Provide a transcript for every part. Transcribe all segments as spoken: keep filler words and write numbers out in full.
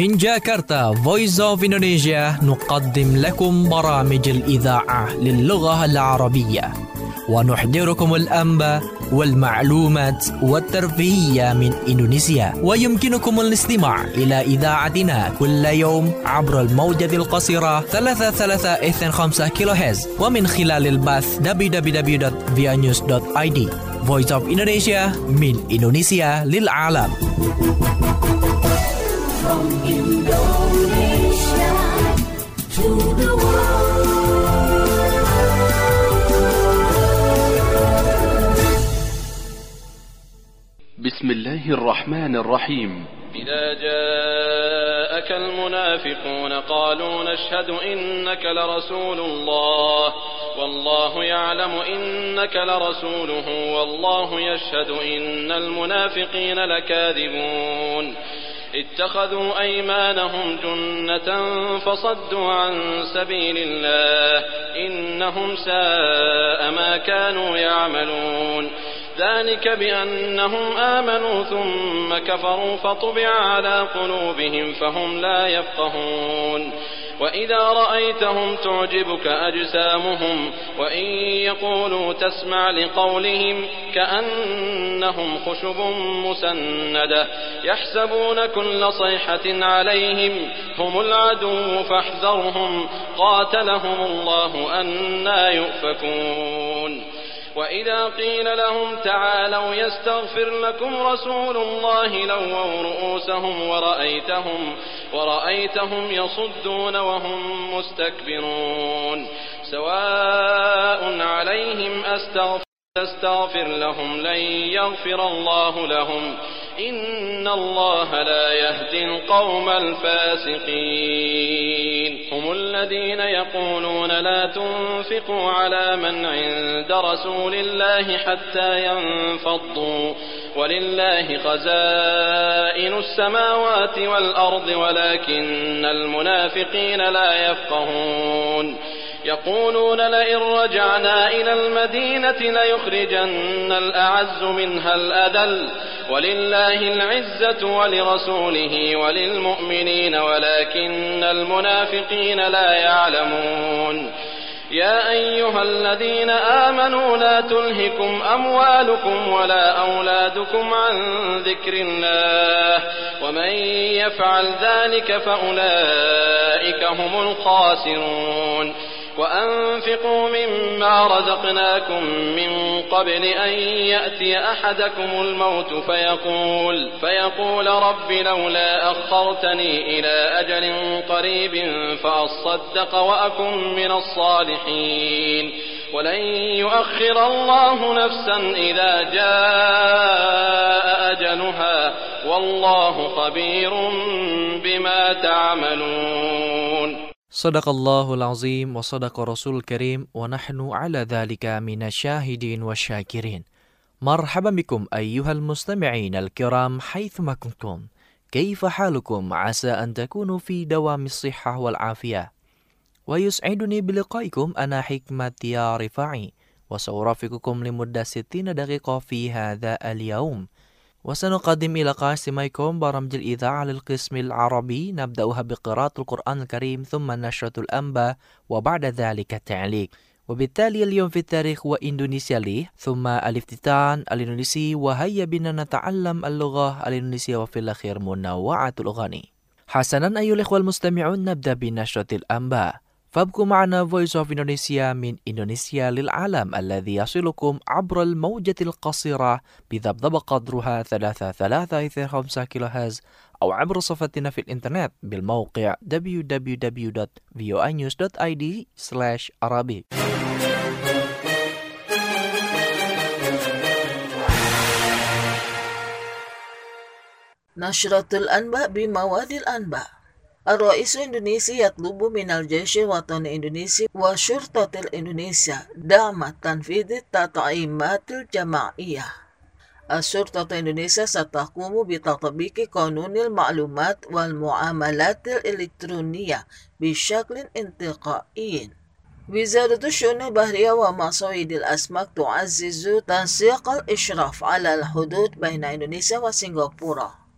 من جاكرتا Voice of Indonesia نقدم لكم برامج الإذاعة للغة العربية ونحضركم الأنباء والمعلومات والترفيهية من إندونيسيا. ويمكنكم الاستماع إلى إذاعتنا كل يوم عبر الموجة القصيرة ثلاثة ثلاثة اثنين خمسة كيلو هرتز ومن خلال البث دبليو دبليو دبليو دوت via news دوت آي دي. Voice of Indonesia من إندونيسيا للعالم. From Indonesia to the world. بسم الله الرحمن الرحيم. إذا جاءك المنافقون قالوا نشهد إنك لرسول الله والله يعلم إنك لرسوله والله يشهد إن المنافقين لكاذبون اتخذوا أيمانهم جنة فصدوا عن سبيل الله إنهم ساء ما كانوا يعملون ذلك بأنهم آمنوا ثم كفروا فطبع على قلوبهم فهم لا يفقهون وإذا رأيتهم تعجبك أجسامهم وإن يقولوا تسمع لقولهم كأنهم خشب مسندة يحسبون كل صيحة عليهم هم العدو فاحذرهم قاتلهم الله أنى يؤفكون وإذا قيل لهم تعالوا يستغفر لكم رسول الله لووا رؤوسهم ورأيتهم ورأيتهم يصدون وهم مستكبرون سواء عليهم أستغفر تستغفر لهم لن يغفر الله لهم إن الله لا يهدي القوم الفاسقين هم الذين يقولون لا تنفقوا على من عند رسول الله حتى ينفضوا ولله خزائن السماوات والأرض ولكن المنافقين لا يفقهون يقولون لئن رجعنا إلى المدينة ليخرجن الأعز منها الأذل ولله العزة ولرسوله وللمؤمنين ولكن المنافقين لا يعلمون يا أيها الذين آمنوا لا تلهكم أموالكم ولا أولادكم عن ذكر الله ومن يفعل ذلك فأولئك هم الخاسرون وأنفقوا مما رزقناكم من قبل أن يأتي أحدكم الموت فيقول فيقول رب لولا أخرتني إلى أجل قريب فأصدق وأكن من الصالحين ولن يؤخر الله نفسا إذا جاء أجلها والله خبير بما تعملون. Sadaqallahul azim wa sadaqa rasul karim wa nahnu ala dhalika minasyahidin wa syakirin. Marhaban bikum ayyuhal mustami'in al-kiram haythuma kuntum. Kaifa halukum asa an takunu fi dawamis sihhah wal afiyah. Wa yus'iduni biliqaikum ana hikmati ya rifa'i wa sawrafikukum limudda sittina daqiqa fi hadha al-yawm. وسنقدم إلى قاسميكم برامج الإذاعة للقسم العربي نبدأها بقراءة القرآن الكريم ثم نشرة الأنباء وبعد ذلك التعليق وبالتالي اليوم في التاريخ وإندونيسيا لي ثم الافتتان الإندونيسي وهيا بنا نتعلم اللغة الإندونيسية وفي الأخير منوعة الأغاني. حسنا أيها الإخوة المستمعون نبدأ بنشرة الأنباء فابقوا معنا Voice of Indonesia من إندونيسيا للعالم الذي يصلكم عبر الموجة القصيرة بذبذب قدرها ثلاثة ثلاثة اثنين خمسة كيلو هرتز أو عبر صفحتنا في الإنترنت بالموقع دبليو دبليو دبليو دوت فيو نيوز دوت آي دي سلاش عربي. نشرة الأنباء بمواد الأنباء. الرئيس الإندونيسي يطلب من الجيش الوطني الإندونيسي وشرطة الإندونيسيا دعم تنفيذ التطعيمات الجماعية. الشرطة الإندونيسية ستقوم بتطبيق قانون المعلومات والمعاملات الإلكترونية بشكل انتقائي. وزارة الشؤون البحرية ومصائد الأسماك تعزز تنسيق الإشراف على الحدود بين إندونيسيا وسنغافورة.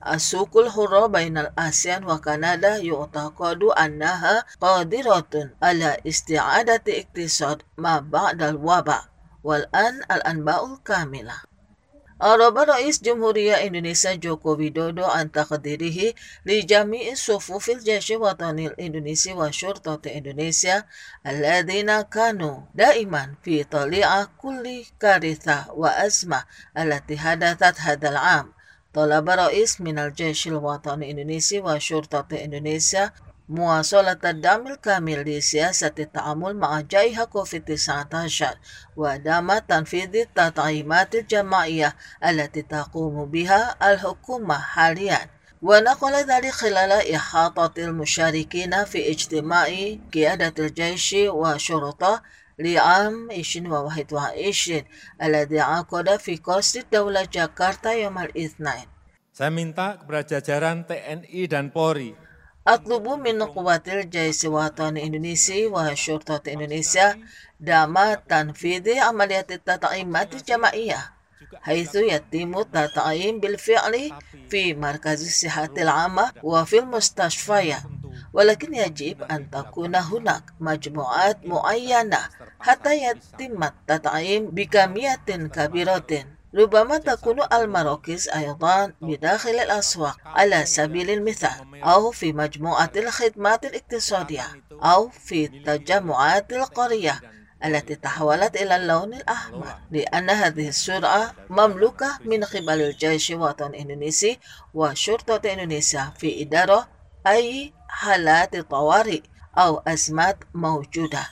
السوق الحرة بين الآسيان وكندا يعتقد أنها قادرة على استعادة اقتصاد ما بعد الوباء. والآن الأنباء الكاملة. أعرب رئيس جمهورية إندونيسيا جوكو ويدودو عن تقديره لجميع صفوف الجيش الوطني الإندونيسي وشرطة إندونيسيا الذين كانوا دائما في طليعة كل كارثة وأزمة التي حدثت هذا العام. طلب رئيس من الجيش الوطني الإندونيسي وشرطة إندونيسيا مواصلة الدعم الكامل لسياسة التعامل مع جائحة كوفيد تسعة عشر ودعم تنفيذ التطعيمات الجماعية التي تقوم بها الحكومة حاليا. ونقل ذلك خلال إحاطة المشاركين في اجتماع قيادة الجيش والشرطة لعام ألفين وواحد وعشرين الذي عقد في قصر الدولة جاكرتا يوم الاثنين. Saya minta kepada jajaran T N I dan Polri أطلب من قوات الجيش الوطني الإندونيسي وشرطة إندونيسيا دعم تنفيذ عمليات التطعيمات الجماعية حيث يتم التطعيم بالفعل في مركز الصحة العامة وفي المستشفيات، ولكن يجب أن تكون هناك مجموعات معينة حتى يتم التطعيم بكمية كبيرة. ربما تكون المراكز أيضا بداخل الأسواق على سبيل المثال، أو في مجموعة الخدمات الاقتصادية، أو في تجمعات القرية التي تحولت إلى اللون الأحمر، لأن هذه السرعة مملوكة من قبل الجيش الوطني الإندونيسي وشرطة إندونيسيا في إدارة أي حالات طوارئ أو أزمات موجودة.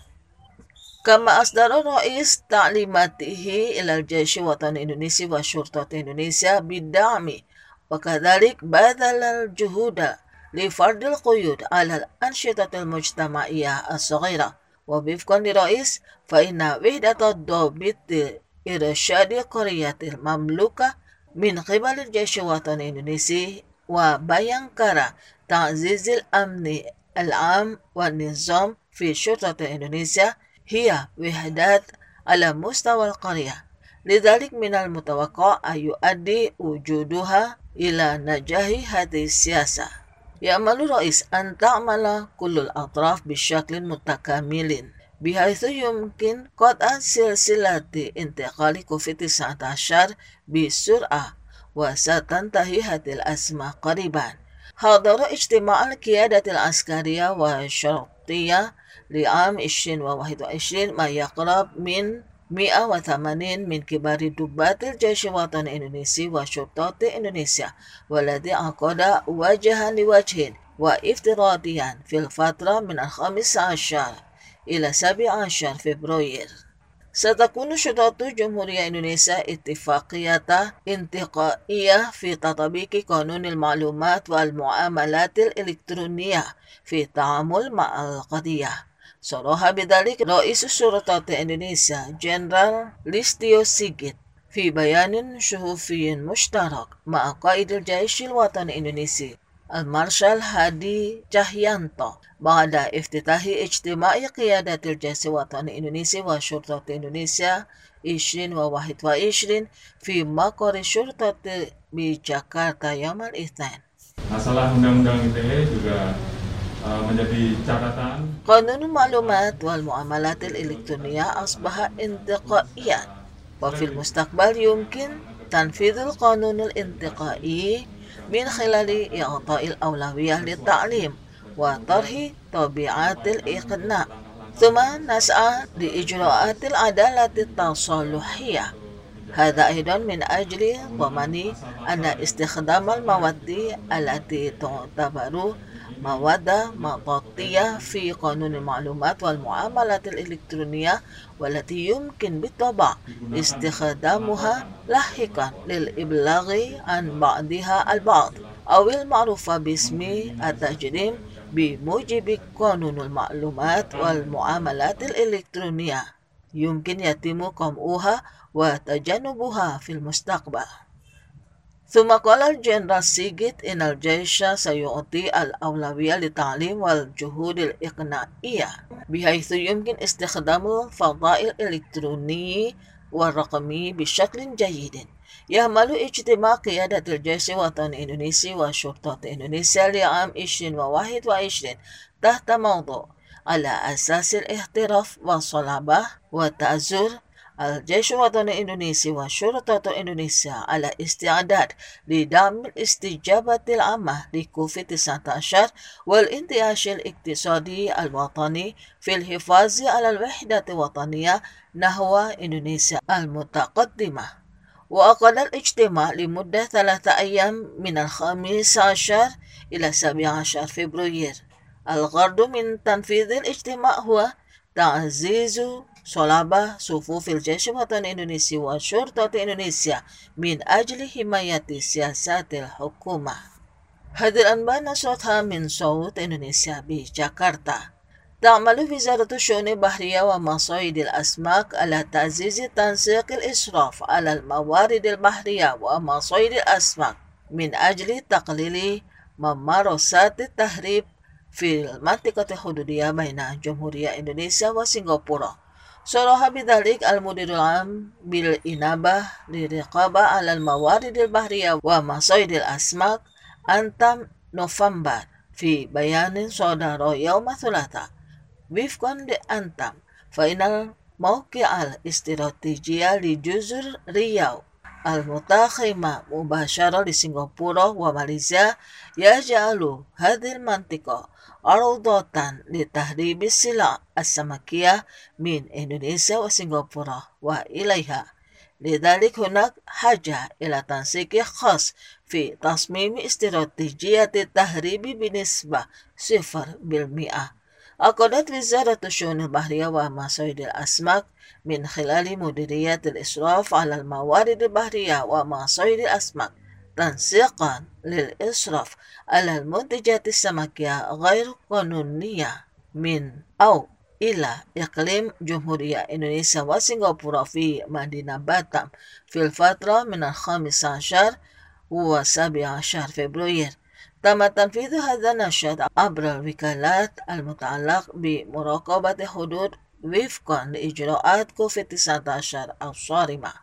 كما أصدر الرئيس تعليماته إلى الجيش الوطني الإندونيسي وشرطة إندونيسيا بالدعم، وكذلك بذل الجهود لفرض القيود على الأنشطة المجتمعية الصغيرة. ووفقا للرئيس فإن وحدة الضابط إرشاد القرية المملوكة من قبل الجيش الوطني الإندونيسي وبيانكارا تعزيز الأمن العام والنظام في شرطة إندونيسيا هي وحدات على مستوى القرية. لذلك من المتوقع أن يؤدي وجودها إلى نجاح هذه السياسة. يأمل الرئيس أن تعمل كل الأطراف بشكل متكامل بحيث يمكن قطع سلسلة انتقال كوفيد تسعة عشر بسرعة، وستنتهي هذه الأزمة قريبا. حضر اجتماع القيادة العسكرية والشرطية لعام ألفين وواحد وعشرين ما يقرب من مئة وثمانين من كبار ضباط الجيش الوطني الإندونيسي وشرطة إندونيسيا، والذي عقد وجها لوجه وافتراضيا في الفترة من الخامس عشر إلى سابع عشر فبراير. ستكون شرطة جمهورية إندونيسيا اتفاقية انتقائية في تطبيق قانون المعلومات والمعاملات الإلكترونية في التعامل مع القضية. صرح بذلك رئيس شرطة إندونيسيا جنرال ليستيو سيغيت في بيان صحفي مشترك مع قائد الجيش الوطني الإندونيسي المارشال هادي جاهيانتو بعد افتتاح اجتماع قيادة الجيش الوطني الإندونيسي وشرطة إندونيسيا ألفين وواحد وعشرين في مقر الشرطة بجاكرتا يوم الاثنين. Masalah undang-undang I T E juga menjadi catatan. قانون المعلومات والمعاملات الإلكترونية أصبح انتقائيا، وفي المستقبل يمكن تنفيذ القانون الانتقائي من خلال إعطاء الأولوية للتعليم وطرح طبيعة الإقناع، ثم نسعى لإجراءات العدالة التصالحية. هذا أيضا من أجل ضمان أن استخدام المواد التي تعتبر مواد مطاطية في قانون المعلومات والمعاملات الإلكترونية والتي يمكن بالطبع استخدامها لاحقا للإبلاغ عن بعضها البعض أو المعروفة باسم التجريم بموجب قانون المعلومات والمعاملات الإلكترونية، يمكن يتم قمعها وتجنبها في المستقبل. ثم قال الجنرال سيغيت إن الجيش سيعطي الأولوية للتعليم والجهود الإقناعية بحيث يمكن استخدام الفضاء الإلكتروني والرقمي بشكل جيد يعمل اجتماع قيادة الجيش الوطني الإندونيسي وشرطة إندونيسيا لعام عشرين وواحد وعشرين تحت موضوع على أساس الاعتراف والصلابة والتأزر الجيش الوطني الإندونيسي وشرطة إندونيسيا على استعداد لدعم الاستجابة العامة لكوفيد تسعة عشر والانتعاش الاقتصادي الوطني في الحفاظ على الوحدة الوطنية نحو إندونيسيا المتقدمة. وعقد الاجتماع لمدة ثلاثة أيام من الخامس عشر إلى السابع عشر فبراير. الغرض من تنفيذ الاجتماع هو تعزيز صلابة صفوف الجيش الوطني الإندونيسي وشرطة إندونيسيا من أجل حماية سياسات الحكومة. هذه الأنباء نشرتها من صوت إندونيسيا بجاكرتا. تعمل وزارة الشؤون البحرية ومصايد الأسماك على تعزيز تنسيق الإشراف على الموارد البحرية ومصايد الأسماك من أجل تقليل ممارسات التهريب في المنطقة الحدودية بين جمهورية إندونيسيا وسنغافورة. صرح بذلك المدير العام بالإنابة للرقابة على الموارد البحرية ومصايد الأسماك أنتم نوفمبر في بيان صدر يوم الثلاثاء. وفقا لأنتم فإن الموقع الاستراتيجي لجزر رياو المتاخمة مباشرة لسنغافورة وماليزيا يجعل هذه المنطقة عرضة لتهريب السلع السمكية من إندونيسيا وسنغافورة وإليها. لذلك هناك حاجة إلى تنسيق خاص في تصميم استراتيجية التهريب بنسبة صفر بالمئة. عقدت وزارة الشؤون البحرية ومصايد الأسماك من خلال مديرية الإشراف على الموارد البحرية ومصايد الأسماك تنسيقا للإشراف على المنتجات السمكية غير قانونية من أو إلى إقليم جمهورية إندونيسيا وسنغافورة في مدينة باتام في الفترة من الخامس عشر والسابع عشر فبراير. تم تنفيذ هذا النشاط عبر الوكالات المتعلق بمراقبة حدود وفقا لإجراءات كوفيد تسعة عشر الصارمة.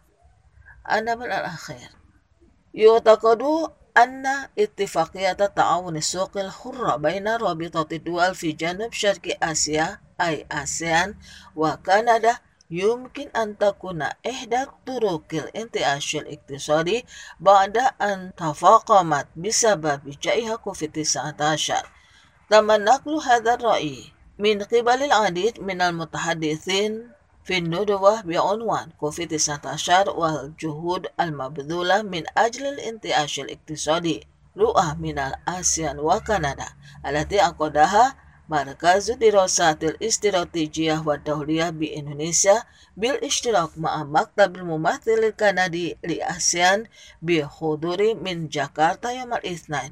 النبأ الأخير. يعتقد أن اتفاقية تعاون السوق الحرة بين رابطة الدول في جنوب شرق آسيا أي آسيان وكندا يمكن أن تكون إحدى طرق الانتعاش الاقتصادي بعد أن تفاقمت بسبب جائحة كوفيد تسعة عشر. تم نقل هذا الرأي من قبل العديد من المتحدثين في الندوة بعنوان كوفيد تسعة عشر والجهود المبذولة من أجل الانتعاش الاقتصادي رؤى من الآسيان وكندا التي عقدها مركز الدراسات الاستراتيجية والدولية بإندونيسيا بالاشتراك مع مكتب الممثل الكندي لآسيان بحضور من جاكرتا يوم الاثنين.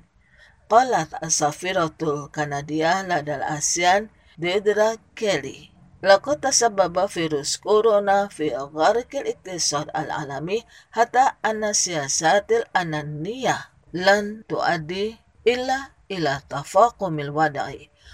قالت السفيرة الكندية لدى الآسيان ديدرا كيلي: لقد تسبب فيروس كورونا في غرق الاقتصاد العالمي حتى أن السياسات الأنانية لن تؤدي إلا إلى تفاقم الوضع.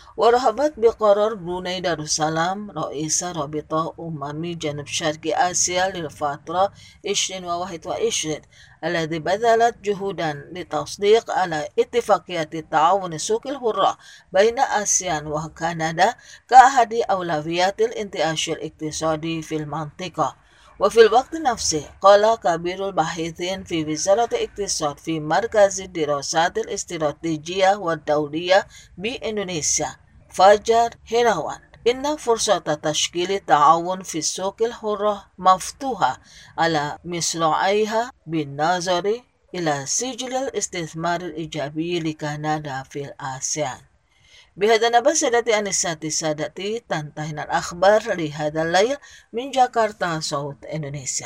ورحبت بقرار بروني دارالسلام رئيس رابطة أمم جنوب شرق آسيا للفترة عشرين وواحد وعشرين الذي بذلت جهودا لتصديق على اتفاقية التعاون السوق الحرة بين آسيان وكندا كأحد أولويات الانتعاش الاقتصادي في المنطقة. وفي الوقت نفسه قال كبير الباحثين في وزارة الاقتصاد في مركز الدراسات الاستراتيجية والدولية بإندونيسيا فاجر هيراوان إن فرصة تشكيل التعاون في السوق الحرة مفتوحة على مصراعيها بالنظر إلى سجل الاستثمار الإيجابي لكندا في الآسيان. بهذا نبأ سادتي أنساتي سادتي تنتهينا الأخبار لهذا الليل من جاكرتا صوت إندونيسيا.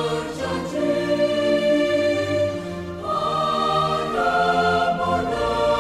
Berjanji pada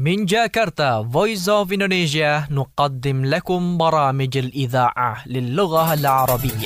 من جاكرتا Voice of Indonesia نقدم لكم برامج الإذاعة للغة العربية.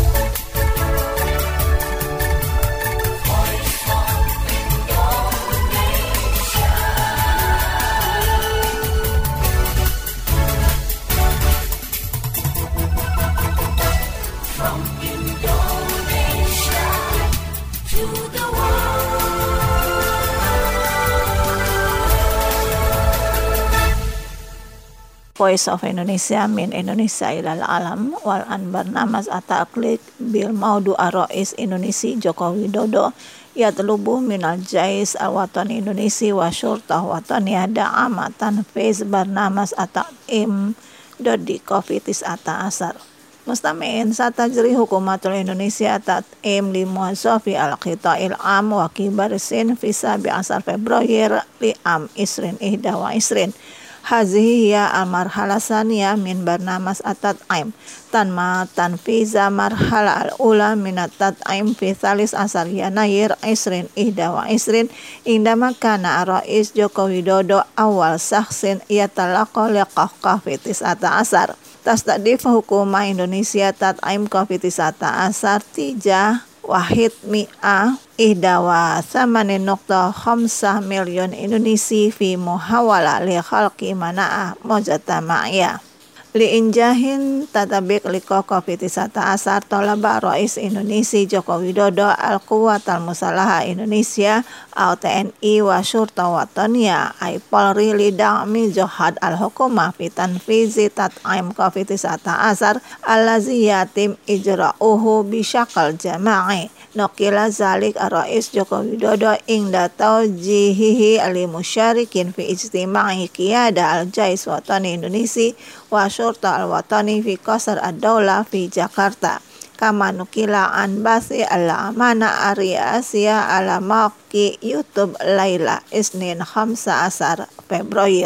Voice of Indonesia min Indonesia ilal alam wal an barnamas at-taqlid bil maudu ar-rais Indonesia Joko Widodo yatlubu minal jais al-watani Indonesia wa syurtah wataniyah da'amatan fez barnamas at-ta'im dodi kofitis ata-asar mustami'in satajri hukumatul Indonesia at-ta'im li muazafi al-qita'il am wa kibarisin fisa bi'asar Februari li am isrin ihda wa isrin hazihi ya al-marhala saniyah min barnamas at-tat'im tanma tanfiza marhala al-ula min at-tat'im fi thalis asar yanayir isrin ihda wa isrin indama kana ar-rais Joko Widodo awal sakhsin yatalaqa liqah kafitis ata-asar tasdadif hukumah Indonesia tat'im kafitis ata-asar tijah wahid mi'ah ihda wa thamanin nukta khamsah milyon Indonesia fi muhawala li khalqi mana'ah mujtama'iyah li injahin tatabik li kokofitis ata-asar tolaba Rais Indonesia Joko Widodo al-Quwat al-Musalaha Indonesia atau T N I wa syurta wataniyah ay Polri li da'mi johad al-hukumah fi tanfizi tat'im kofitis ata-asar allazi yatim ijra'uhu bisyakal jama'i nukila zalik ar-Rais Joko Widodo ingda taujihihi al-musyarikin fi ijtima'i qiyada al-jais watani Indonesia wa syurta al-watani fi qasar ad-dawla fi Jakarta kama nukila an basi al-amana ar-riyasiyah ala maqi YouTube Laila Isnin khamsa asar Februari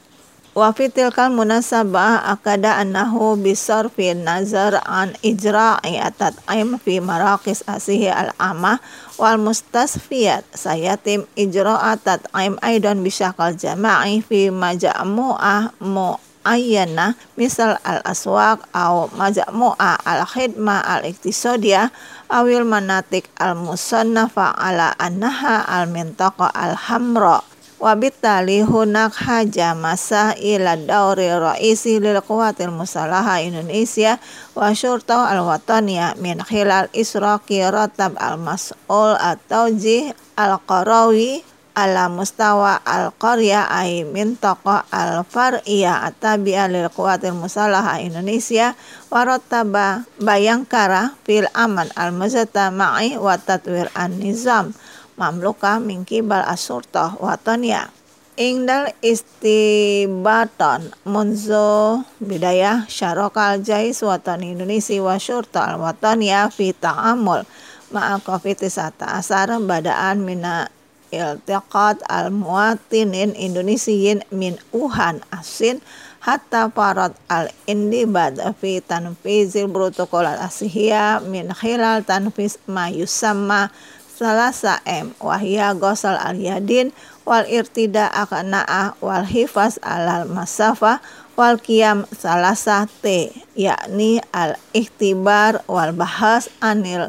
wa fitilkal munasabah akada annahu bisarfi nazar an ijra'i at-tat'im fi maraqis asihi al-amah wal mustasfiyat sayatim ijra'a tat'im aidan bisyakal jama'i fi majmu'ah mu'ayyana misal al-aswaq au majmu'ah al-khidmah al-iktisadiyah awil manatik al-musannafa ala annaha al-mintaqa al-hamra wabittali hunak haja masa ila dauri raisi lil quwatil musalaha Indonesia wa syurta al-wataniyah min khilal israqi ratab al-mas'ul atau ji al-qarawi ala mustawa al-qarya ay mintaqa al-far'iyah atabi'a lil quwatil musalaha Indonesia wa rattaba bayangkara fil aman al-mujtama'i wa tatwir an-nizam mamluka min kibal asurtah watania ingdal istibaton munzo bidayah syarokal jais watani Indonesia wa syurta al watania fi ta'amul ma'a kofitis ata-asar badaan mina iltiqat al muwatinin Indonesiyin min uhan asin hatta farad al indibad fi tanfizil protokol al asihiyah min khilal tanfiz ma yusamma salasa M wahya gosal al-yadin wal irtida akana'ah wal hifaz alal masafa wal qiyam salasa T yakni al-ikhtibar wal bahas anil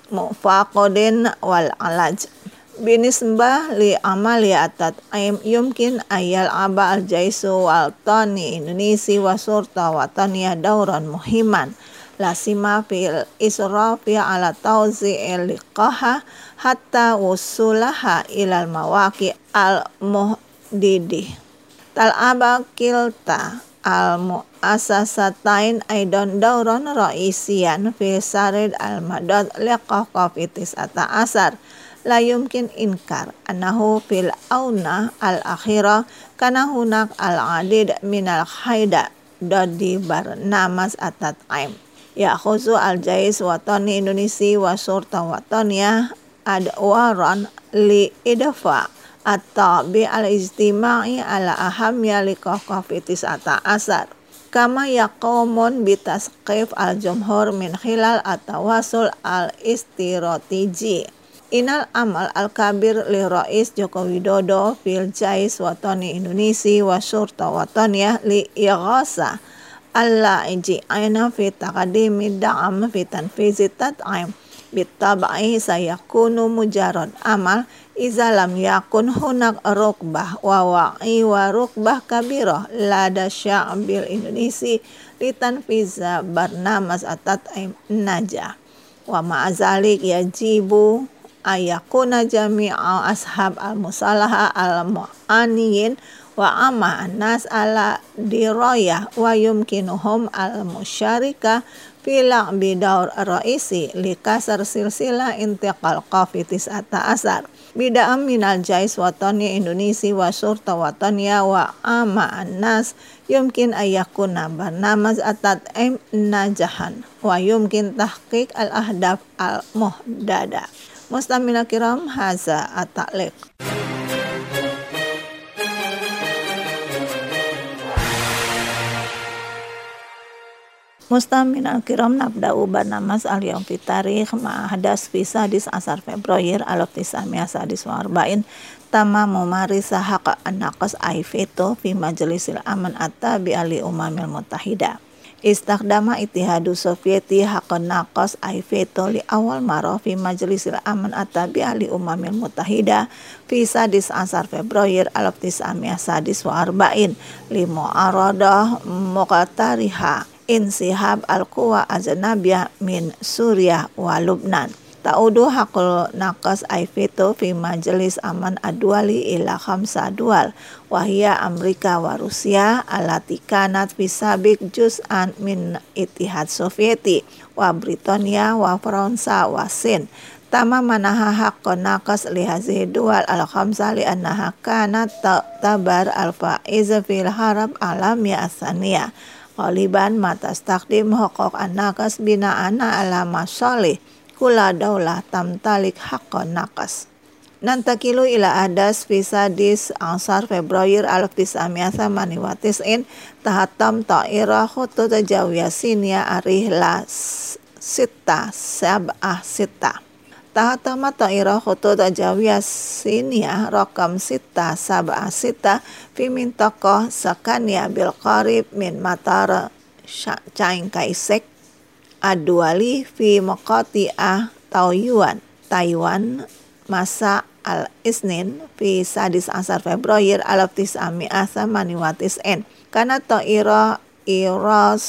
mufaqodin wal alaj binisbah li amaliyat tat'im yumkin ayal aba al-jaisu wal tani Indonesia wa surta wataniyah dauran muhiman lasima fil israfi ala tawzi'il liqaha hatta wusulaha ilal mawaqi al muhdidi tal'aba kilta al mu'asasatain aidan dauran raisian fi sarid al madad liqah kafitis ata-asar la yumkin inkar annahu fil auna al akhirah kana hunak al adid minal khaida dodi barnamas at-tat'im ya khuzu al-jais watani Indonesia wa surta wataniyah adwaran li idfa at-tabi al-ijtima'i ala ahamya li kafitis ata-asar kama yaqumun bitasqif al-jumhur min khilal at-tawasul al-istiratiji Inal amal al-kabir li Rais Joko Widodo fil jais watani Indonesia wa syurta wataniyah li ighasa alla iji'aina fi taqdimi da'am fi tanfizi tat'im bitab'i sayakunu mujarrad amal iza lam yakun hunak rukbah wa wa'i wa rukbah kabirah lada sya'bil Indonesia litanfiza barnamas at-tat'im najah wa ma'azalik yajibu ayakuna jami'a ashab al-musalaha al-mu'aniyin wa amma an-nas ala dirayah wa yumkinuhum al-musyarika fi la'bi daur raisi li kasar silsila intiqal qafitis ata asar bida'am minal jais watani Indonesia wa surta wataniya wa amma an-nas yumkin ayakuna barnamaz at-tat'im najahan wa yumkin tahqiq al-ahdaf al-muhdada. Mustamina kiram haza at-ta'liq. Mustamina kiram nabda'u barnamas al-yawm fi tarikh ma'ahadas fi sadis asar Februari alaf tisamia sadis wa arba'in tamam memarisa hak an-naqas aifeto fi majlisil aman at-tabi'a li umamil mutahida. Istakdama Ittihadu Sovieti hak naqas aifeto li awal maro fi majlisil aman at-tabi'a li umamil mutahida fi sadis asar Februari alaf tisamia sadis wa arba'in li mu'aradah muqatariha insihab al-quwa ajnabiyah min Suriah wa Lubnan. Ta'udu hakul naqas aifeto fi majelis aman adwali ila khamsa dual wahia Amerika wa Rusia alati kanat fi sabik juz'an min Ittihad Sovieti wa Britania wa Fransa wa Sin. Tama manaha haqqa naqas li hazihi dual al-khamsa li annaha kanat tabar al-faiz fil harab alamiyah as-saniyah. Qaliban matastakdim hukuk an-naqas bina'ana ala masalih kula daulah tamtalik haqqan naqas. Nantakilu ila adas fisadis ansar Februari alaf tisamia thamani wa tis'in tahatam ta'ira khutut jawiyasinia arihla sita sab'ah sita. Tahatama ta'ira khutut jawiyasinia rakam sita sab'ah sita fi mintaqah sakania bil qarib min matar Chiang Kai-shek Adwali fi maqati'ah Taoyuan Taiwan masa al-isnin fi sadis asar Februari alaf tisamia thamani wa tis'in kana ta'ira iras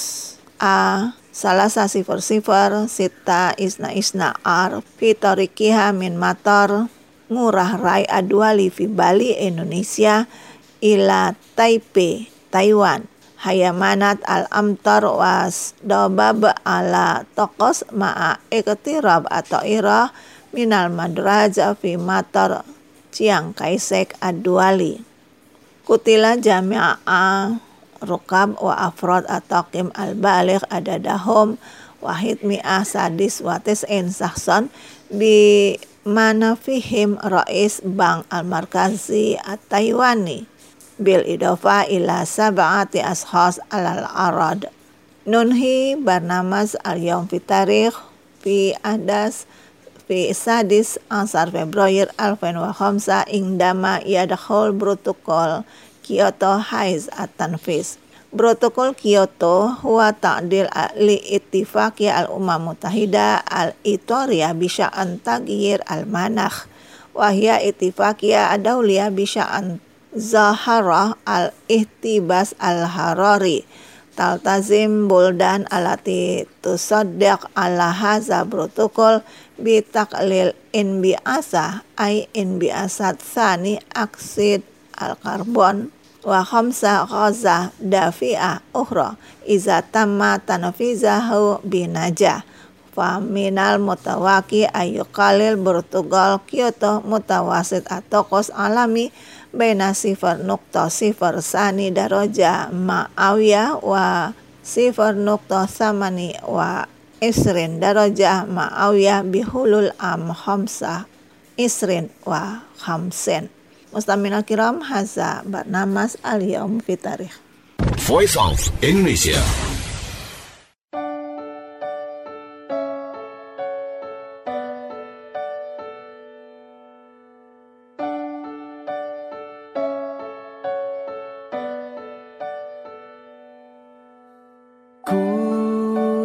a salasa sifar sifar sita isna isna ar fi tarikiha min matar ngurah rai adwali fi Bali Indonesia ila Taipei Taiwan hayamanat al-amtar was dobab ala tokos ma'a iktirab atau irah minal madraja fi matar Chiang Kai-shek adwali. Kutila jami'a rukab wa afrod ataqim al-baligh adadahum wahid mi'ah sadis wa tis'in sahson bi manafihim rais bank al-markazi at-Taiwani bil idofa ila sab'ati ashas alal arad. Nunhi barnamas al-yawm fi tarikh fi adas fi sadis asar Februari alfin wa khamsa indama yadakhul protokol Kyoto Haiz at-Tanfiz. Protokol Kyoto huwa ta'dil li ittifaqi al-umam mutahida al-itoria bisya'an tagyir al-manakh wa hiya ittifaqiyah adawliyah bisya'an Zahara al-ihtibas al-harari taltazim buldan alati tusaddaq ala haza protokol bitaqlil inbiasa ay inbiasat sani aksid al-karbon wa khamsa ghaza dafi'ah ukhra iza tamma tanfizahu binajah fa minal mutawaki ayyuqalil Portugal Kyoto mutawasit atokos alami baina sifar nukta sifar sani daraja ma'awiyah wa sifar nukta samani wa isrin daraja ma'awiyah bihulul am khamsah isrin wa khamsin. Mustamina kiram haza barnamas al-yawm fi tarikh. Voice of Indonesia.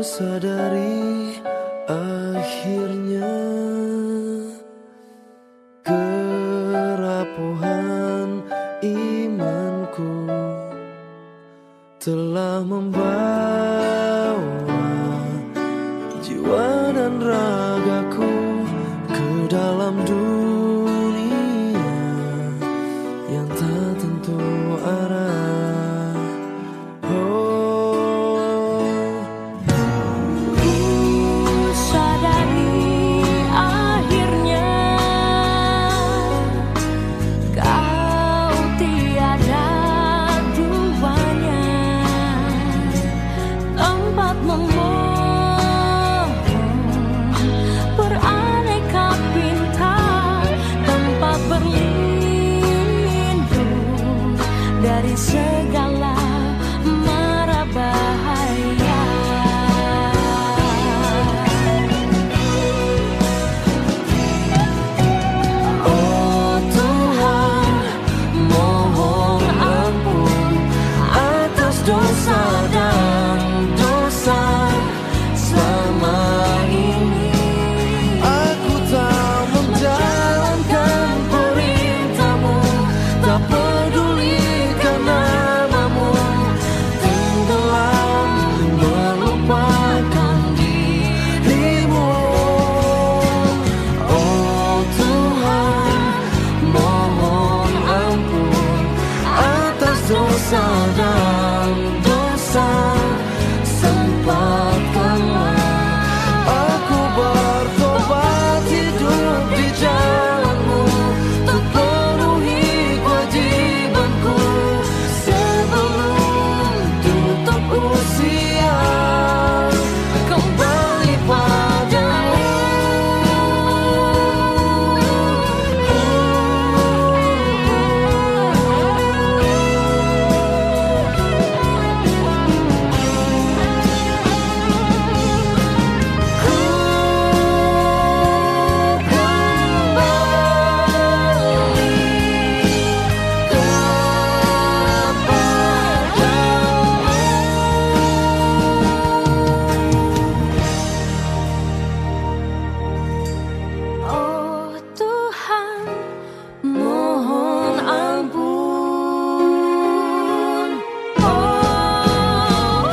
sadari akhirnya kerapuhan imanku telah membawa jiwa dan ragaku ke dalam dunia yang tak tentu arah. Oh, ku sadari akhirnya kau tiada duanya, tempat memohon beraneka pinta, tempat berlindung dari segala mara bahaya. oh Tuhan, mohon ampun atas dosa dan dosa selama ini. Aku tak menjalankan perintah-Mu, tak pedulikan namamu, tenggelam melupakan dirimu. Oh Tuhan, mohon ampun atas dosa dan dosa, sempatkanlah aku bertobat hidup di jalan-Mu, untuk penuhi kewajibanku sebelum tutup usia, kembali padamu. Oh Tuhan, mohon ampun. Oh,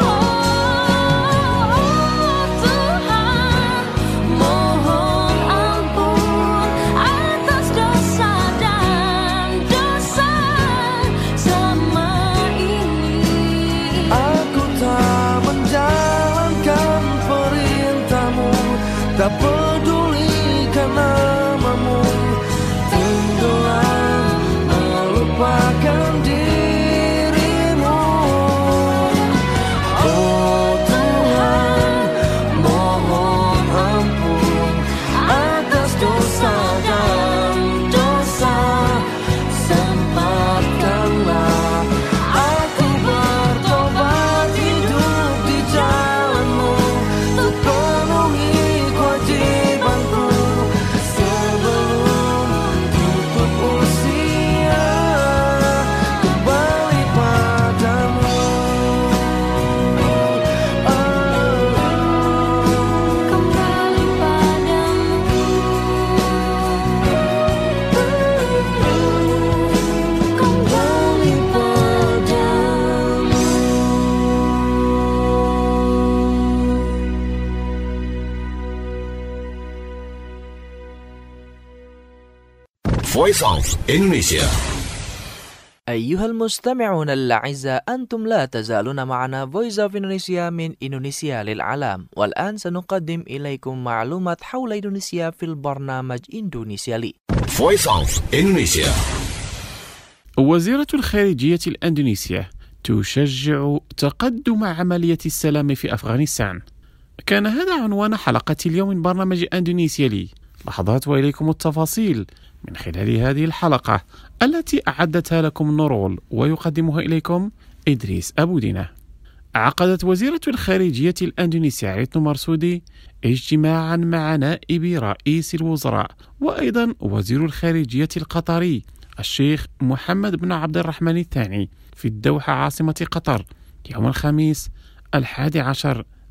Tuhan, mohon ampun atas dosa dan dosa selama ini. Aku tak menjalankan perintah-Mu, tak pedulikan namamu, tenggelam melupakan dirimu. Oh Tuhan, mohon ampun atas dosa dan dosa, sempatkanlah aku bertobat hidup di jalan-Mu, untuk penuhi kewajibanku sebelum tutup usia, kembali padamu. Kembali padamu, kembali padamu. Voice of Indonesia. أيها المستمعون الأعزاء، أنتم لا تزالون معنا Voice of Indonesia من إندونيسيا للعالم. والآن سنقدم إليكم معلومات حول إندونيسيا في البرنامج إندونيسيا لي. Voice of Indonesia. وزيرة الخارجية الأندونيسية تشجع تقدم عملية السلام في أفغانستان. كان هذا عنوان حلقة اليوم من برنامج إندونيسيا لي. لحظات وإليكم التفاصيل من خلال هذه الحلقة التي أعدتها لكم نورول ويقدمها إليكم إدريس أبو دينة. عقدت وزيرة الخارجية الأندونيسية عيتنو مرسودي اجتماعا مع نائب رئيس الوزراء وأيضا وزير الخارجية القطري الشيخ محمد بن عبد الرحمن الثاني في الدوحة عاصمة قطر يوم الخميس الحادي عشر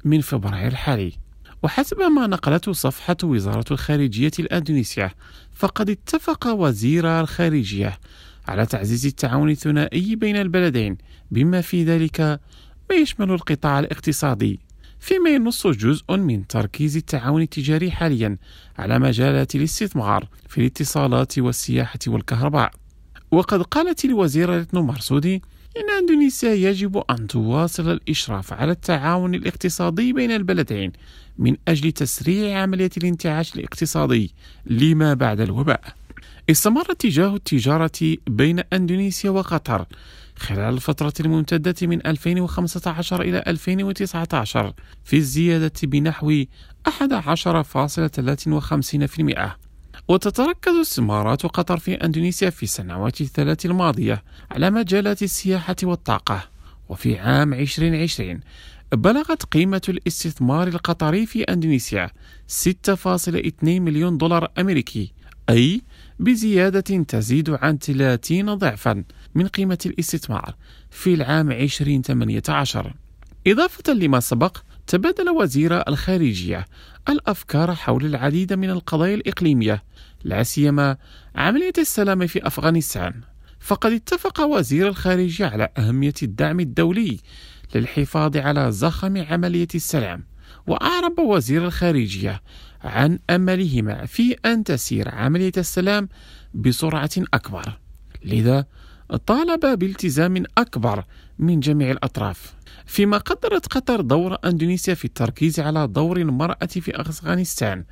من فبراير الحالي. وحسب ما نقلته صفحة وزارة الخارجية الأندونيسية، فقد اتفق وزير الخارجية على تعزيز التعاون الثنائي بين البلدين، بما في ذلك ما يشمل القطاع الاقتصادي، فيما ينص جزء من تركيز التعاون التجاري حاليا على مجالات الاستثمار في الاتصالات والسياحة والكهرباء. وقد قالت الوزيرة ريتنو مرسودي إن أندونيسيا يجب أن تواصل الإشراف على التعاون الاقتصادي بين البلدين من أجل تسريع عملية الانتعاش الاقتصادي لما بعد الوباء. استمر اتجاه التجارة بين أندونيسيا وقطر خلال الفترة الممتدة من ألفين وخمسة عشر إلى ألفين وتسعة عشر في الزيادة بنحو أحد عشر فاصلة ثلاثة وخمسين بالمئة. وتتركز استثمارات قطر في أندونيسيا في السنوات الثلاث الماضية على مجالات السياحة والطاقة. وفي عام ألفين وعشرين بلغت قيمة الاستثمار القطري في أندونيسيا ستة فاصلة اثنين مليون دولار أمريكي، أي بزيادة تزيد عن ثلاثين ضعفا من قيمة الاستثمار في العام ألفين وثمانية عشر. إضافة لما سبق، تبادل وزير الخارجية الأفكار حول العديد من القضايا الإقليمية، لا سيما عملية السلام في أفغانستان. فقد اتفق وزير الخارجية على أهمية الدعم الدولي للحفاظ على زخم عملية السلام، وأعرب وزير الخارجية عن أملهما في أن تسير عملية السلام بسرعة أكبر، لذا طالب بالتزام أكبر من جميع الأطراف. فيما قدرت قطر دور أندونيسيا في التركيز على دور المرأة في أفغانستان،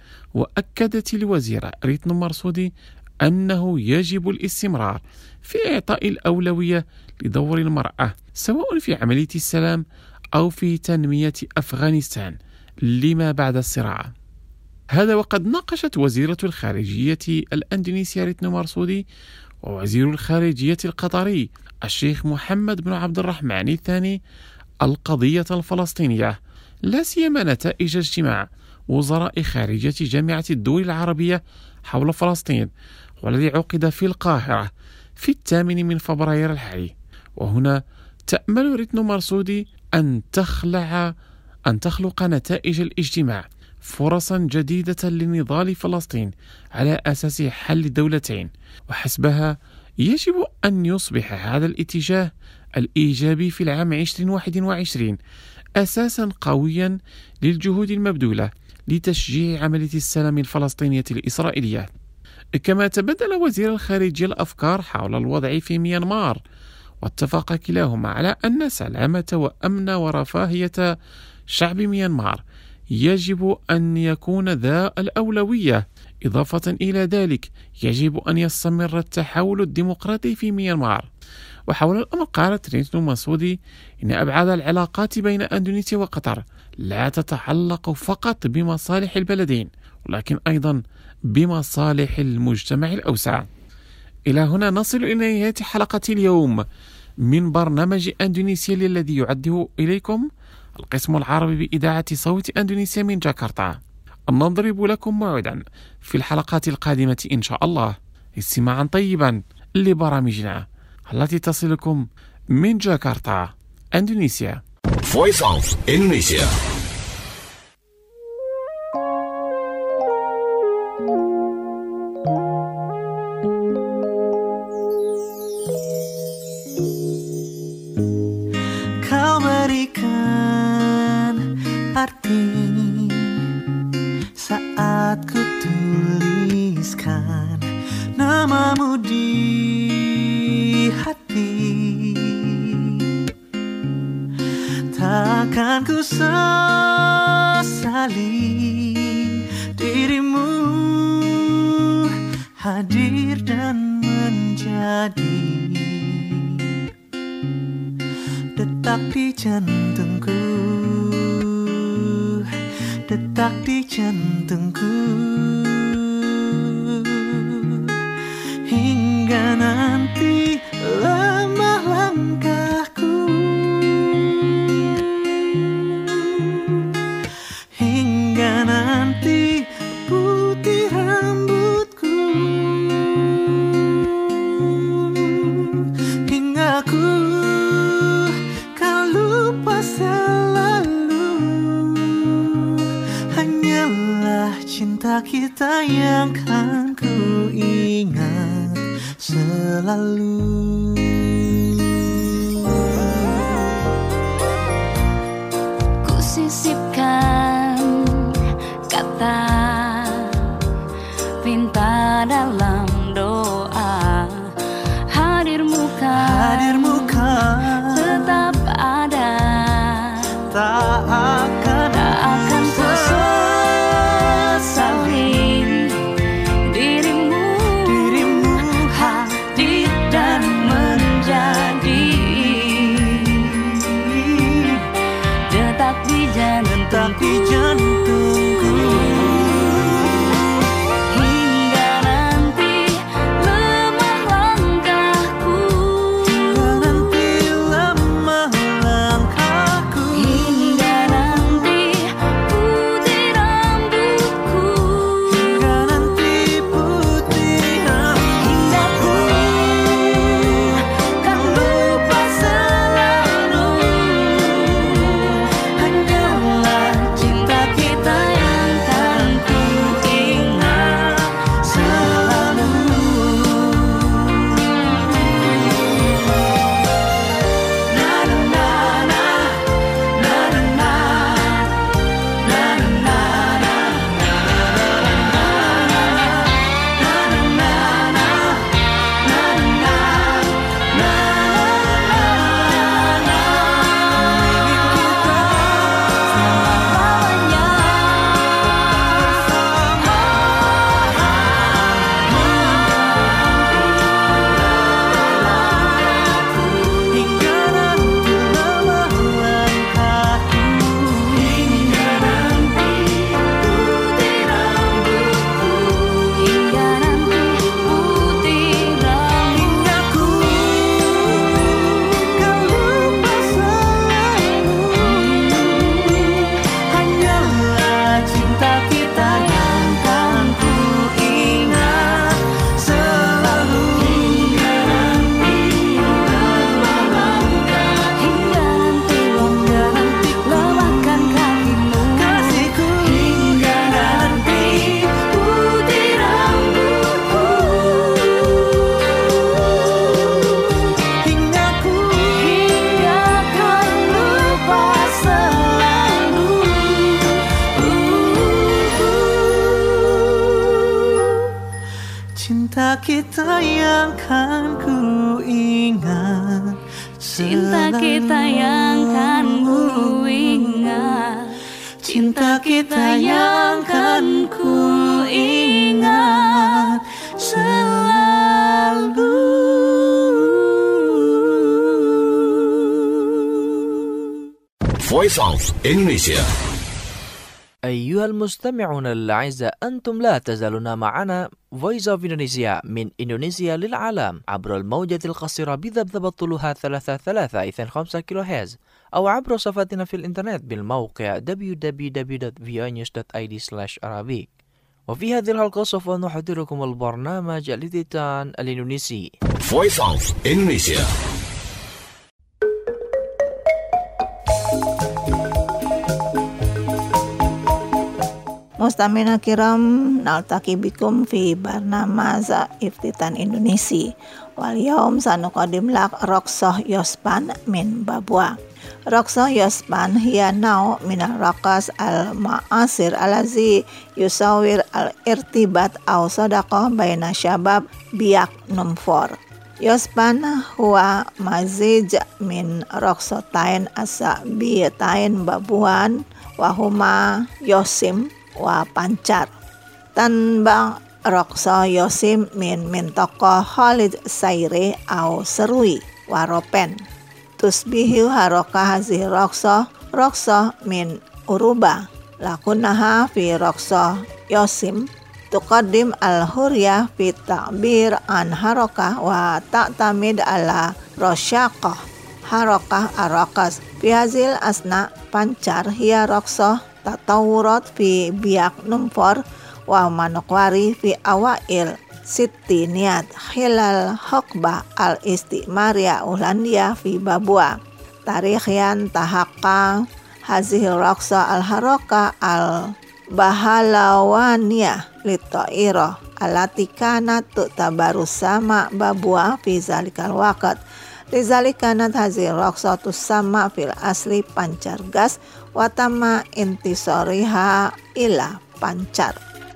وأكدت الوزيرة ريتنو مرسودي أنه يجب الاستمرار في إعطاء الأولوية لدور المرأة سواء في عملية السلام أو في تنمية أفغانستان لما بعد الصراع. هذا وقد ناقشت وزيرة الخارجية الأندونيسية ريتنو مرسودي ووزير الخارجية القطري الشيخ محمد بن عبد الرحمن الثاني القضية الفلسطينية، لا سيما نتائج اجتماع وزراء خارجية جامعة الدول العربية حول فلسطين والذي عقد في القاهرة في الثامن من فبراير الحالي. وهنا تأمل ريتنو مرسودي أن تخلع أن تخلق نتائج الاجتماع فرصا جديدة لنضال فلسطين على أساس حل دولتين، وحسبها يجب أن يصبح هذا الاتجاه الإيجابي في العام ألفين وواحد وعشرين أساسا قويا للجهود المبذولة لتشجيع عملية السلام الفلسطينية الإسرائيلية. كما تبادل وزير الخارجية الأفكار حول الوضع في ميانمار، واتفق كلاهما على أن سلامة وأمن ورفاهية شعب ميانمار يجب أن يكون ذا الأولوية. إضافة إلى ذلك يجب أن يستمر التحول الديمقراطي في ميانمار. وحول الأمر قالت ريتنو مرسودي إن أبعاد العلاقات بين أندونيسيا وقطر لا تتعلق فقط بمصالح البلدين، ولكن أيضا بمصالح المجتمع الأوسع. إلى هنا نصل إلى نهاية حلقة اليوم من برنامج أندونيسيا الذي يعده إليكم القسم العربي بإذاعة صوت أندونيسيا من جاكرتا. نضرب لكم موعدا في الحلقات القادمة إن شاء الله. استماعا طيبا لبرامجنا التي تصلكم من جاكرتا أندونيسيا. Voice of Indonesia. Kau berikan arti saat ku tuliskan namamu di hati. Takkan ku sesali dirimu hadir dan menjadi detak di jantungku, detak di jantungku, hingga nanti lemah langkahku, hingga nanti putih rambutku, hingga ku kau lupa selalu. selalu. Ku sisipkan kata pinta dalam doa, hadirmu kan, Hadirmu kan tetap ada, tak akan tak akan ku sesali dirimu, dirimu hadir dan menjadi detak di tetap di jantungku. jantungku. Hingga nanti lemah langkahku, Hingga nanti lemah langkahku. hingga nanti putih rambutku, Hingga nanti putih rambutku. hingga ku kan lupa selalu. Hanyalah cinta kita yang kan ku ingat selalu. Na na na na, na na na, na na na na, na na na na, na na na na. Hingga nanti lemah langkahku. Hingga nanti putih rambutku, hingga nanti putih rambutku. Kan lupa selalu. Hanyalah cinta kita yang kan ku ingat selalu. Hingga nanti lemah langkah, hingga nanti hingga nanti lemahkan kakimu, Kasihku. hingga nanti putih rambutku, Hingga ku hingga kan lupa selalu. cinta kita yang kan ku ingat. Cinta kita yang kan ku ingat, cinta kita yang kan ku ingat selalu. Voice of Indonesia. أيها المستمعون الأعزاء، أنتم لا تزالون معنا Voice of Indonesia من إندونيسيا للعالم عبر الموجة القصيرة بذبذبة طولها ثلاثة ثلاثة اثنين خمسة كيلو هرتز، أو عبر صفحتنا في الإنترنت بالموقع دبليو دبليو دبليو دوت في او نيوز دوت اي دي سلاش عربيك. وفي هذه الحلقة سوف نحضركم البرنامج الإذاعي الإندونيسي Voice of Indonesia. Mustamina kiram naltaki bikum fi barnamaza iftitan Indonesia. Wal yaum sanuqadim lak Roqsoh Yospan min Babua. Roqsoh Yospan hiya nau min al-raqas al-ma'asir alazi yusawir al-irtibat aw sadaqah baina syabab biak numfor. Yospan huwa mazij min roqsotain asabiyatain babuan wahuma yosim wa pancar. Tanbang Roqsoh Yosim min min tokoh Khalid Saire au Serui waropen. Tusbihu haroka hazi Roqsoh Roqsoh min uruba. Lakunaha fi Roqsoh Yosim tuqaddim al-huryah fi ta'bir an harokah wa ta'tamid ala rosyaqah harokah arakas. Fi hazil asna pancar hiya Roqsoh tatawurat fi biak numfor wa manokwari fi awail sittiniat hilal hokbah al istimaria Ulandia fi Babua. Tarikhian tahaka hazih Roqsoh al haroka al bahalawaniyah litoiro alati kanat tu'tabaru sama babwa fi zalikal waqt. Lizalik kanat hazi raqsatu sama fil asli pancar gas wa tamma intisariha ila pancar.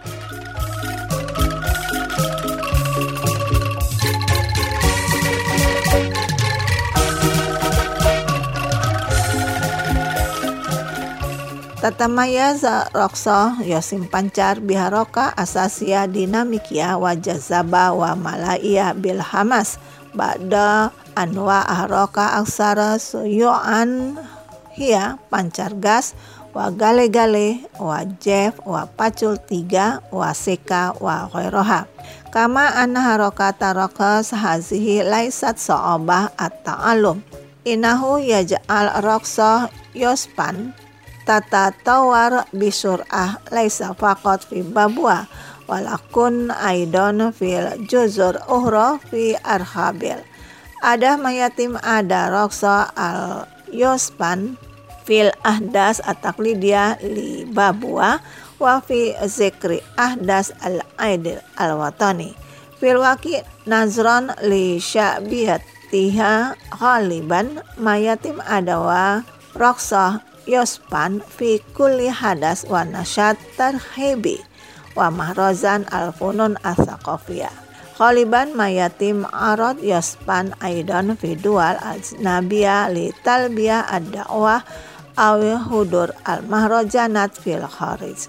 Tatamayaza raqsa yasim pancar biharoka asasia dinamikia wa jazaba wa malaiya bil hamas ba'da anwa ahroka aksara suyu'an hiya pancar gas wa gale-gale wa jef wa pacul tiga wa seka wa ghairaha kama anna harokata raqas hazihi laisat sa'abah at-ta'alum inahu yaj'al raqsa yuspan tata tawar bisur'ah laisa faqat fi babwa walakun aidon fil juzur uhra fi arhabil. Ada mayatim ada raqsa al yuspan fil ahdas at-taqlidiyah li babwa wa fi zikri ahdas al aidil al watani fil waqi nazran li sya'biyatiha ghaliban mayatim ada wa raqsa yuspan fi kulli hadas wa nasyat tarhibi wa mahrazan al-funun as-saqafiyah. Khaliban mayatim arad yuspan aidan fi dual al-nabiyah li talbiyah ad-da'wah aw hudur al-mahrajanat fil kharij.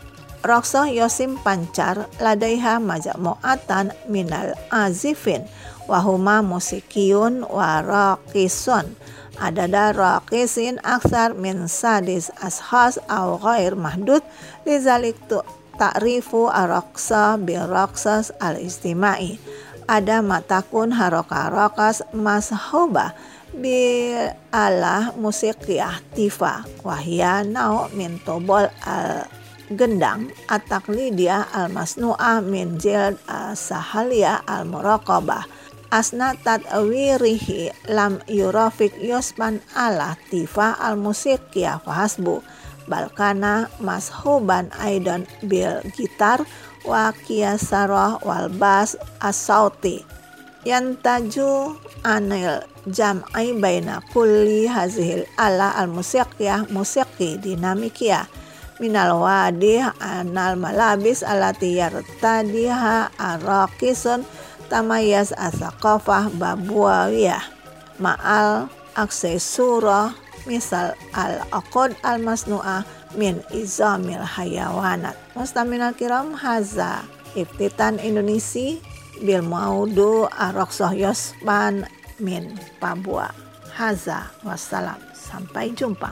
Raqsa yosim pancar ladaiha majmu'atan minal azifin wa huma musikiyun wa raqisun. Adada raqisin aksar min sadis ashas aw ghair mahdud lizalik tu ta'rifu ar-raqsa bir-raqsas al-istimai. Ada matakun haroka-rokas mashuba bil ala musikiyah tifa wahya nau min tobol al-gendang at-taqlidiyah al-masnu'ah min jild as-sahaliyah al-muraqabah. Asna tadwirihi lam yurafik yuspan ala tifa al-musikiyah fahasbu balkana mashuban aidan bil gitar wa qiyasarah wal bas as-sauti yantaju anil jam'i baina kulli hazihil ala al-musikiyah musiki dinamikiyah minal wadih anal malabis alati yartadiha ar-raqisun tamayaz as-saqafah babwawiyah ma'al aksesurah misal al-aqad al-masnu'ah min izamil hayawanat. Mustaminal kiram haza iftitan Indonesia bil maudu ar-raqsah yuspan min Papua. Haza wassalam. Sampai jumpa.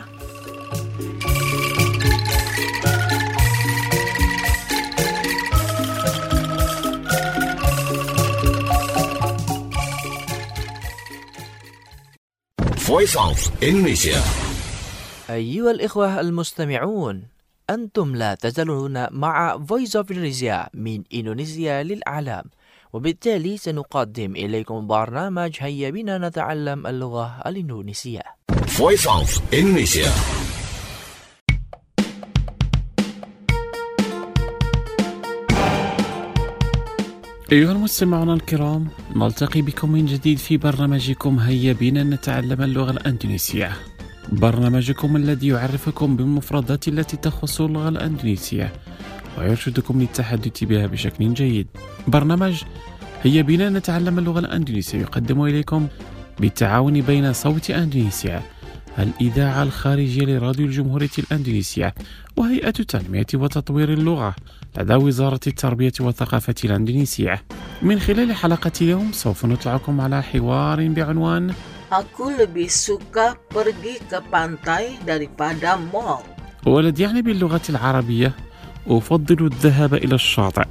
Voice of Indonesia. أيها الإخوة المستمعون، أنتم لا تزالون مع Voice of Indonesia من إندونيسيا للعالم، وبالتالي سنقدم إليكم برنامج هيا بنا نتعلم اللغة الإندونيسية. Voice of Indonesia. أيها المستمعون الكرام، نلتقي بكم من جديد في برنامجكم هيا بنا نتعلم اللغة الأندونيسية، برنامجكم الذي يعرفكم بالمفردات التي تخص اللغة الأندونيسية ويرشدكم للتحدث بها بشكل جيد. برنامج هيا بنا نتعلم اللغة الأندونيسية يقدم إليكم بالتعاون بين صوت أندونيسيا، الإذاعة الخارجية لراديو الجمهورية الأندونيسية، وهيئة تنمية وتطوير اللغة لدى وزارة التربية والثقافة الأندونيسية. من خلال حلقة اليوم سوف نطلعكم على حوار بعنوان Aku lebih suka pergi ke pantai daripada mall. والذي يعني باللغة العربية أفضل الذهاب إلى الشاطئ.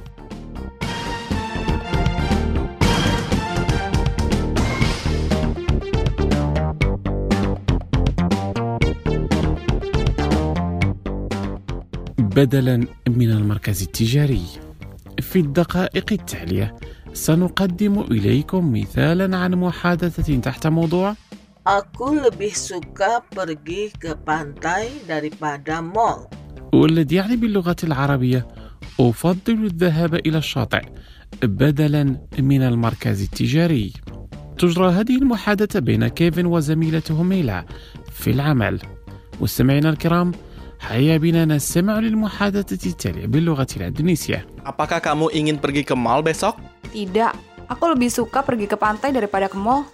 بدلا من المركز التجاري. في الدقائق التالية سنقدم إليكم مثالا عن محادثة تحت موضوع Aku lebih suka pergi ke pantai daripada mall. والذي يعني باللغة العربية أفضل الذهاب إلى الشاطئ بدلا من المركز التجاري. تجرى هذه المحادثة بين كيفن وزميلته ميلا في العمل. مستمعينا الكرام، هيا بنا نستمع للمحادثة التالية باللغة الإندونيسية. Apakah kamu ingin pergi ke mall besok? Tidak, aku lebih suka pergi ke pantai daripada ke mall.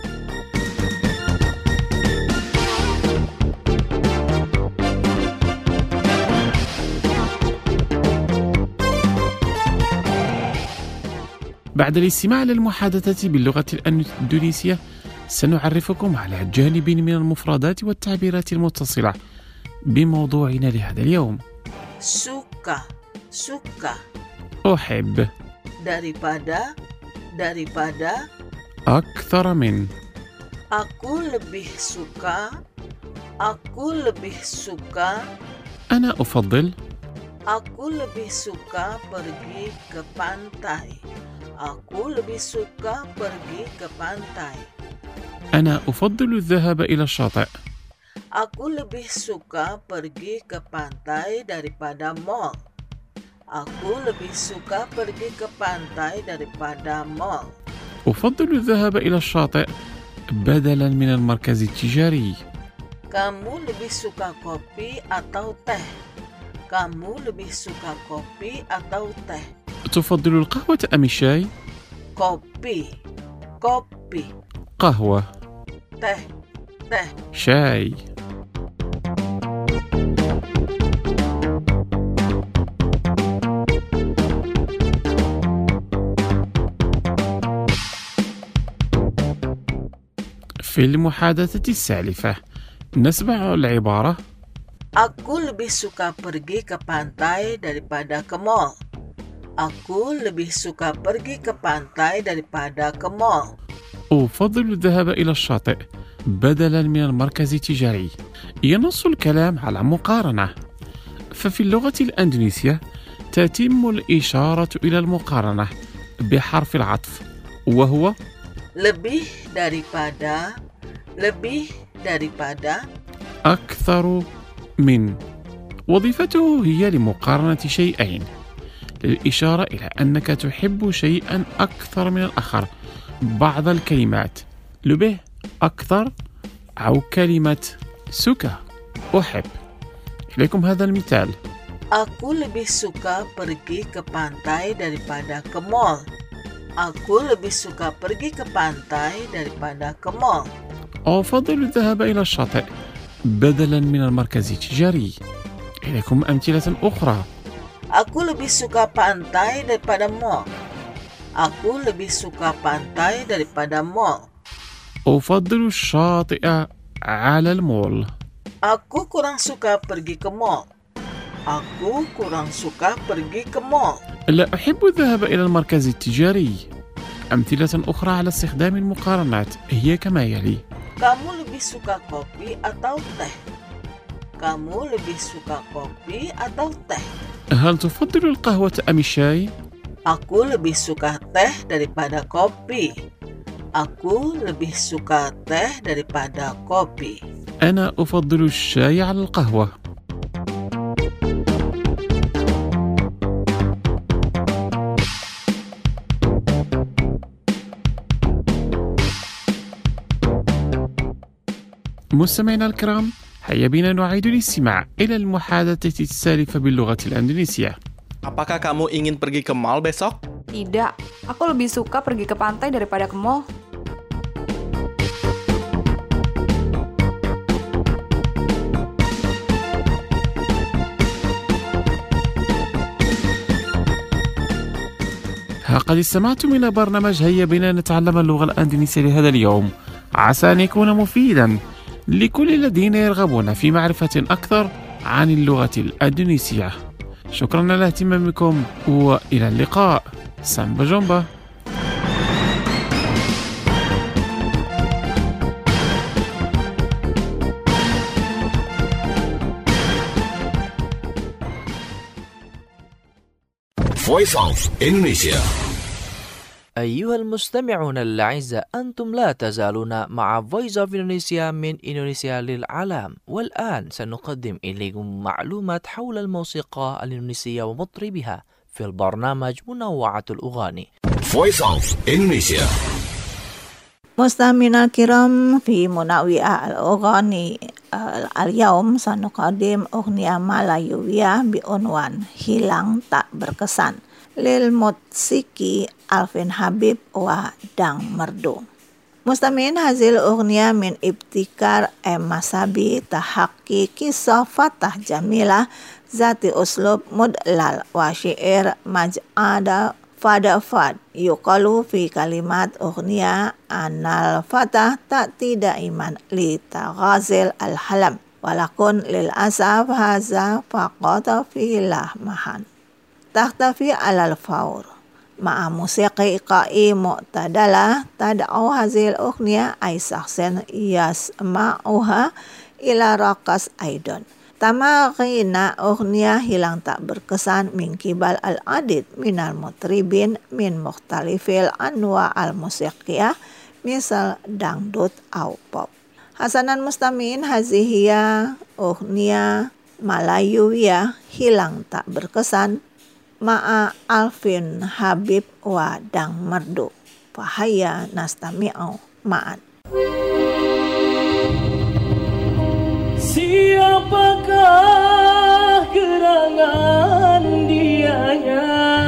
بعد الاستماع للمحادثة باللغة الإندونيسية سنعرفكم على جانب من المفردات والتعبيرات المتصلة بموضوعنا لهذا اليوم. Suka, suka. أحب. Daripada, daripada. أكثر من. Aku lebih suka, aku lebih suka. أنا أفضل. Aku lebih suka pergi ke pantai. Aku lebih suka pergi ke pantai. أنا أفضل الذهاب إلى الشاطئ. Aku lebih suka pergi ke pantai daripada mall. Aku lebih suka pergi ke pantai daripada mall. أفضل الذهاب إلى الشاطئ بدلا من المركز التجاري. Kamu lebih suka kopi atau teh? Kamu lebih suka kopi atau teh? تفضل القهوة أم الشاي؟ Kopi, kopi. قهوة. Teh, teh. شاي. في المحادثة السالفة نسمع العبارة Aku lebih suka pergi ke pantai daripada ke mall. Aku lebih suka pergi ke pantai daripada ke mall. أفضل الذهاب إلى الشاطئ بدلا من المركز التجاري. ينص الكلام على مقارنة، ففي اللغة الإندونيسية تتم الإشارة إلى المقارنة بحرف العطف وهو lebih daripada, lebih daripada. أكثر من. وظيفته هي لمقارنة شيئين، للإشارة إلى أنك تحب شيئا أكثر من الآخر. بعض الكلمات لبه أكثر أو كلمة سكا أحب. إليكم هذا المثال. Aku lebih suka pergi ke pantai daripada ke mall. Aku lebih suka pergi ke pantai daripada ke mall. أفضل الذهاب إلى الشاطئ بدلا من المركز التجاري. إليكم أمثلة أخرى. Aku lebih suka pantai daripada mall. Aku lebih suka pantai daripada mall. أفضل الشاطئ على المول. Aku kurang suka pergi ke mall. Aku kurang suka pergi ke mall. لا أحب الذهاب إلى المركز التجاري. أمثلة أخرى على استخدام المقارنات هي كما يلي. Kamu lebih suka kopi atau teh? Kamu lebih suka kopi atau teh? هل تفضل القهوة أم الشاي؟ Aku lebih suka teh daripada kopi. Aku lebih suka teh daripada kopi. أنا أفضل الشاي على القهوة. مستمعينا الكرام، هيا بنا نعيد الاستماع إلى المحادثة السالفة باللغة الإندونيسية. Apakah kamu ingin pergi ke mall besok? Tidak, aku lebih suka pergi ke pantai daripada ke mall. قد استمعتم إلى برنامج هيا بنا نتعلم اللغة الإندونيسية لهذا اليوم. عسى أن يكون مفيدا لكل الذين يرغبون في معرفة أكثر عن اللغة الإندونيسية. شكرا لاهتمامكم وإلى اللقاء. سامبا جومبا. Voice of Indonesia. أيها المستمعون الأعزاء، أنتم لا تزالون مع Voice of Indonesia من إندونيسيا للعالم. والآن سنقدم إليكم معلومات حول الموسيقى الإندونيسية ومطربها في البرنامج منوعة الأغاني. Voice of Indonesia. مستمعينا الكرام، في منوعة الأغاني اليوم سنقدم أغنية ملايوية بعنوان Hilang Tak Berkesan للموسيقي ألفين حبيب ودang Merdu. مستمعين، هذه الأغنية من ابتكار إم مسابي تحكي قصة فتاة جميلة ذات أسلوب مدلل وشعر مجعد fadafad. Yuqalu fi kalimat ughniya anal fatah ta'ti daiman li taghazil al-halam walakun lil asaf haza faqata fi lahmahan takhtafi alal faur ma'a musiqi iqa'i mu'tadala tad'u hazil ughniya ay sakhsen yasma'uha ila raqas aidon. Tama qina ughniya hilang tak berkesan min kibal al-adid minal mutribin min mukhtalifil anwa al-musiqiyah misal dangdut au pop. Hasanan mustami'in hazihiyah ughniya malayuwiyah hilang tak berkesan ma'a Alvin Habib wa dang Merdu. Fahaya nastami'u ma'an. Siapakah gerangan dianya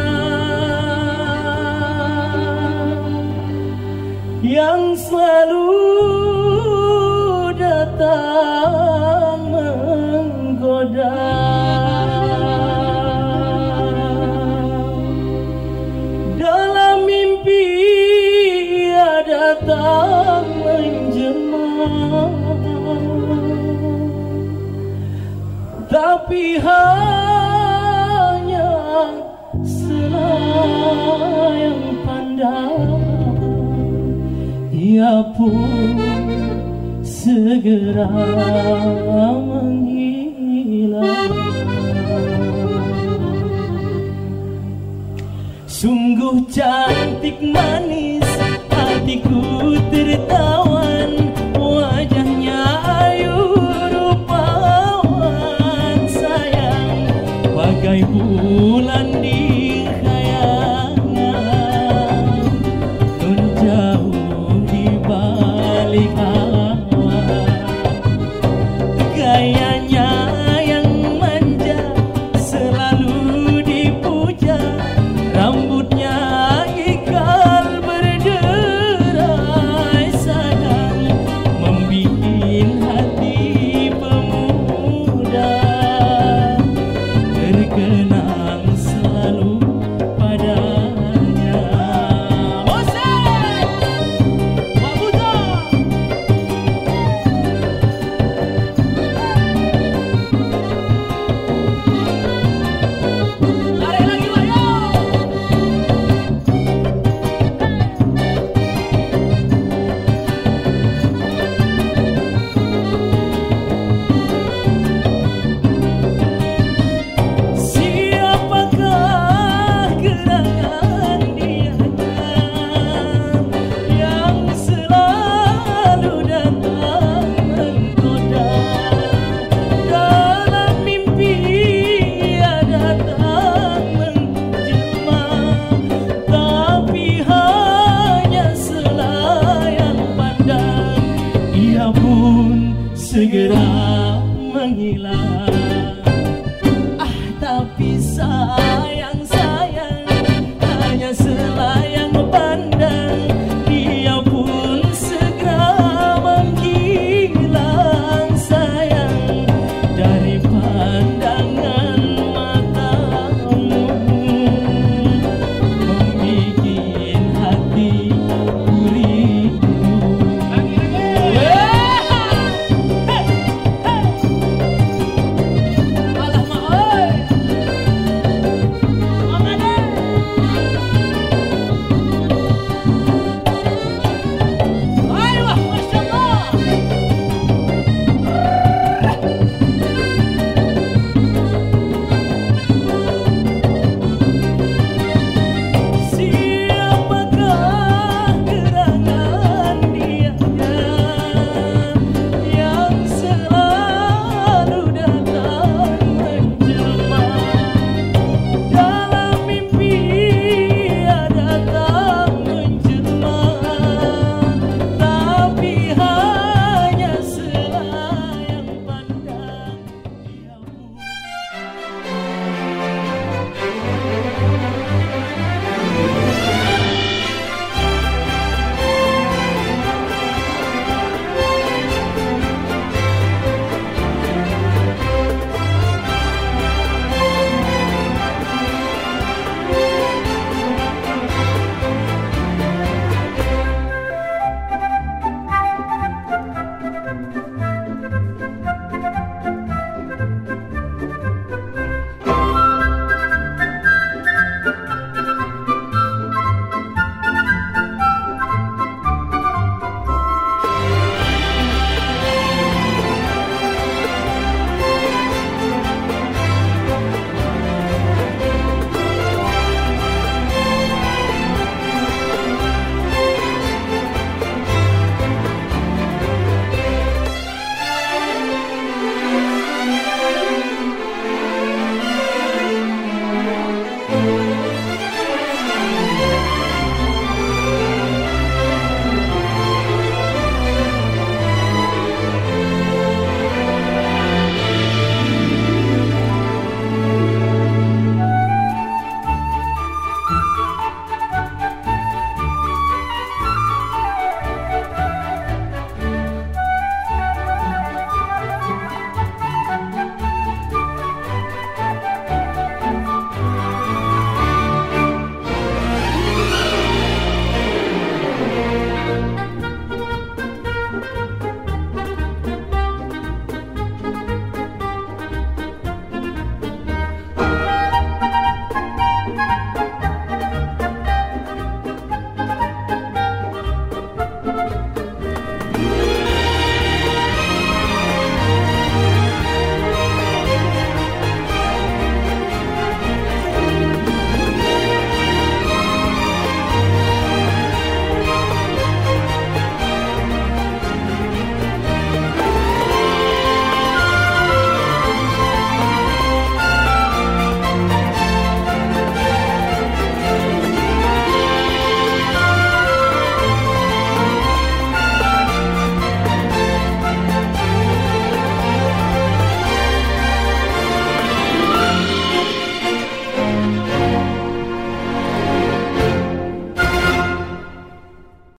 yang selalu datang menggoda, dalam mimpi ia datang menjelma, tapi hanya selayang pandang, ia pun segera menghilang. Sungguh cantik manis hatiku tertawan, wajahnya ayu bagai bulan di khayalan, nun jauh di balik